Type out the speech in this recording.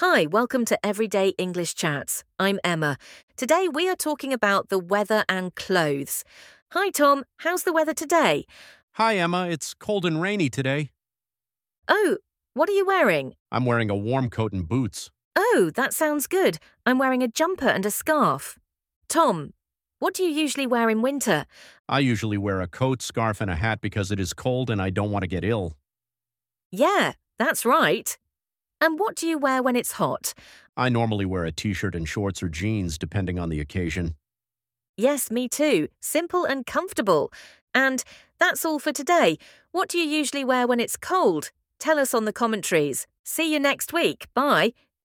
Hi, welcome to Everyday English Chats. I'm Emma. Today we are talking about the weather and clothes. Hi, Tom. How's the weather today? Hi, Emma. It's cold and rainy today. Oh, what are you wearing? I'm wearing a warm coat and boots. Oh, that sounds good. I'm wearing a jumper and a scarf. Tom, what do you usually wear in winter? I usually wear a coat, scarf, and a hat because it is cold and I don't want to get ill. Yeah, that's right. And what do you wear when it's hot? I normally wear a t-shirt and shorts or jeans, depending on the occasion. Yes, me too. Simple and comfortable. And that's all for today. What do you usually wear when it's cold? Tell us on the commentaries. See you next week. Bye.